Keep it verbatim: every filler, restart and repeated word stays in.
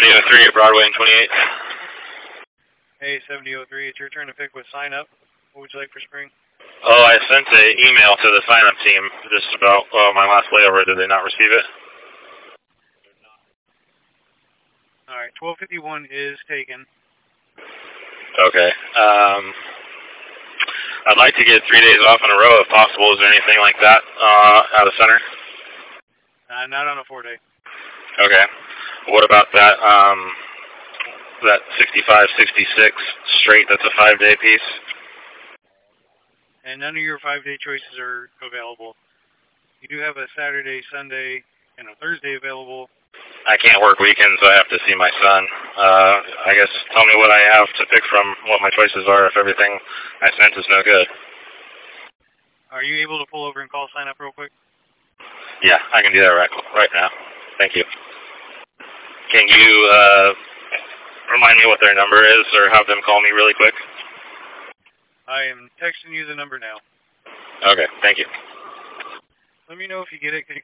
seventy oh three at Broadway and twenty-eighth. Hey, seventy oh three, it's your turn to pick with sign up. What would you like for spring? Oh, I sent an email to the sign-up team just about uh, my last layover. Did they not receive it? All right, twelve fifty-one is taken. Okay. Um, I'd like to get three days off in a row if possible. Is there anything like that uh, out of center? Uh, not on a four-day. Okay. What about that um, that sixty-five sixty-six straight? That's a five-day piece. And none of your five-day choices are available. You do have a Saturday, Sunday, and a Thursday available. I can't work weekends, so I have to see my son. Uh, I guess tell me what I have to pick from, what my choices are if everything I sent is no good. Are you able to pull over and call sign up real quick? Yeah, I can do that right, right now. Thank you. Can you uh, remind me what their number is or have them call me really quick? I am texting you the number now. Okay, thank you. Let me know if you get it. Could you